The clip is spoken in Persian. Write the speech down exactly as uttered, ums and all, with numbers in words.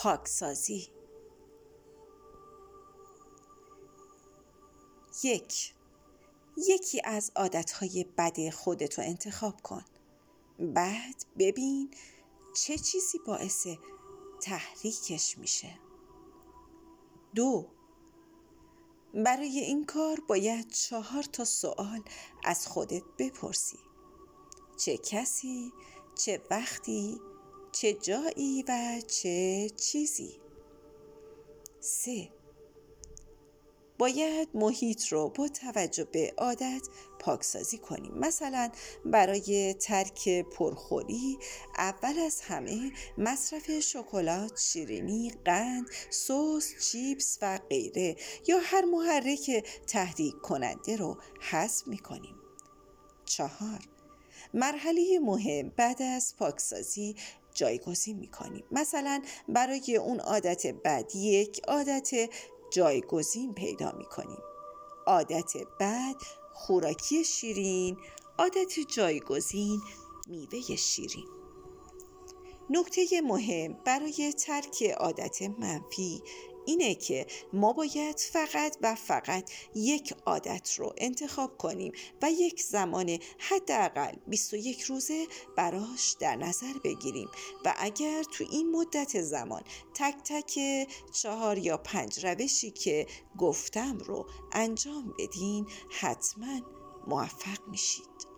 پاکسازی. یک، یکی از عادتهای بد خودتو انتخاب کن. بعد ببین چه چیزی باعث تحریکش میشه. دو، برای این کار باید چهار تا سوال از خودت بپرسی. چه کسی، چه وقتی، چه جایی و چه چیزی. سه، باید محیط رو با توجه به عادت پاکسازی کنیم. مثلا برای ترک پرخوری اول از همه مصرف شکلات، شیرینی، قند، سس، چیپس و غیره یا هر محرک تحریک کننده رو حذف می‌کنیم. چهار، مرحله مهم بعد از پاکسازی جایگزین می‌کنیم. مثلا برای اون عادت بد یک عادت جایگزین پیدا می‌کنیم. عادت بد خوراکی شیرین، عادت جایگزین میوه شیرین. نکته مهم برای ترک عادت منفی اینه که ما باید فقط و فقط یک عادت رو انتخاب کنیم و یک زمان حداقل بیست و یک روزه براش در نظر بگیریم و اگر تو این مدت زمان تک تک چهار یا پنج روشی که گفتم رو انجام بدین حتما موفق میشید.